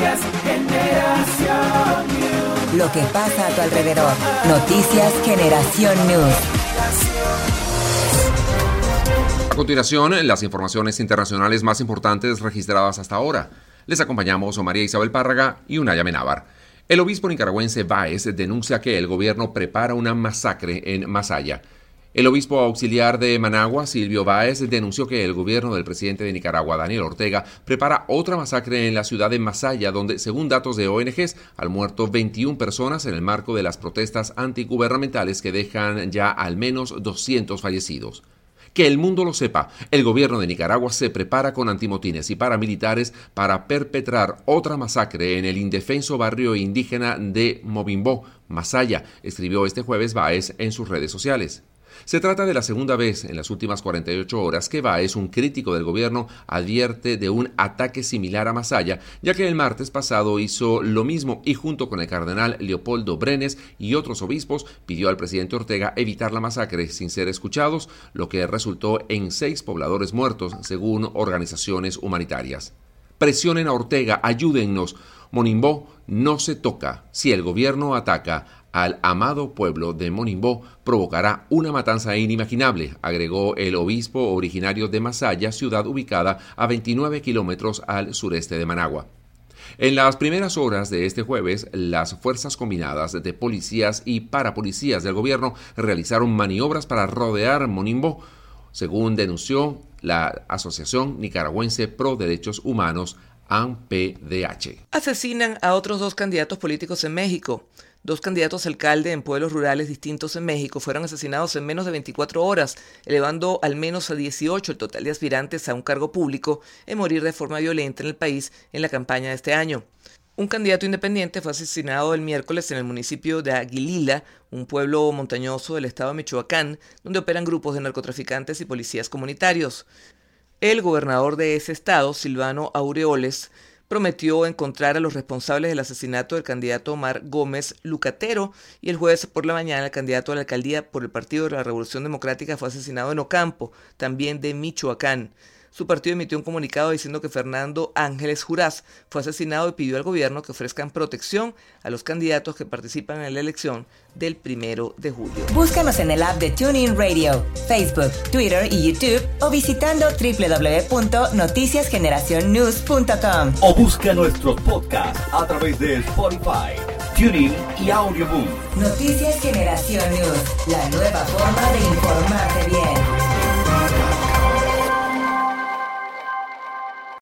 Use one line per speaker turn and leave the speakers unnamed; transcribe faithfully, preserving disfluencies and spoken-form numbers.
Noticias Generación News.
Lo que pasa a tu alrededor. Noticias Generación News.
A continuación, las informaciones internacionales más importantes registradas hasta ahora. Les acompañamos María Isabel Párraga y Unaya Menábar. El obispo nicaragüense Báez denuncia que el gobierno prepara una masacre en Masaya. El obispo auxiliar de Managua, Silvio Báez, denunció que el gobierno del presidente de Nicaragua, Daniel Ortega, prepara otra masacre en la ciudad de Masaya, donde, según datos de O N Ges, han muerto veintiuna personas en el marco de las protestas antigubernamentales que dejan ya al menos doscientos fallecidos. Que el mundo lo sepa, el gobierno de Nicaragua se prepara con antimotines y paramilitares para perpetrar otra masacre en el indefenso barrio indígena de Mobimbó, Masaya, escribió este jueves Báez en sus redes sociales. Se trata de la segunda vez en las últimas cuarenta y ocho horas que Báez, un crítico del gobierno, advierte de un ataque similar a Masaya, ya que el martes pasado hizo lo mismo y junto con el cardenal Leopoldo Brenes y otros obispos pidió al presidente Ortega evitar la masacre sin ser escuchados, lo que resultó en seis pobladores muertos, según organizaciones humanitarias. Presionen a Ortega, ayúdennos. Monimbó no se toca. Si el gobierno ataca al amado pueblo de Monimbó, provocará una matanza inimaginable, agregó el obispo originario de Masaya, ciudad ubicada a veintinueve kilómetros al sureste de Managua. En las primeras horas de este jueves, las fuerzas combinadas de policías y parapolicías del gobierno realizaron maniobras para rodear Monimbó, según denunció la Asociación Nicaragüense Pro Derechos Humanos, A N P D H.
Asesinan a otros dos candidatos políticos en México. Dos candidatos a alcalde en pueblos rurales distintos en México fueron asesinados en menos de veinticuatro horas, elevando al menos a dieciocho el total de aspirantes a un cargo público en morir de forma violenta en el país en la campaña de este año. Un candidato independiente fue asesinado el miércoles en el municipio de Aguililla, un pueblo montañoso del estado de Michoacán, donde operan grupos de narcotraficantes y policías comunitarios. El gobernador de ese estado, Silvano Aureoles, prometió encontrar a los responsables del asesinato del candidato Omar Gómez Lucatero, y el jueves por la mañana el candidato a la alcaldía por el Partido de la Revolución Democrática fue asesinado en Ocampo, también de Michoacán. Su partido emitió un comunicado diciendo que Fernando Ángeles Jurás fue asesinado y pidió al gobierno que ofrezcan protección a los candidatos que participan en la elección del primero de julio.
Búscanos en el app de TuneIn Radio, Facebook, Twitter y YouTube o visitando doble u doble u doble u punto noticias generación news punto com.
O busca nuestros podcasts a través de Spotify, TuneIn y Audioboom.
Noticias Generación News, la nueva forma de informarte bien.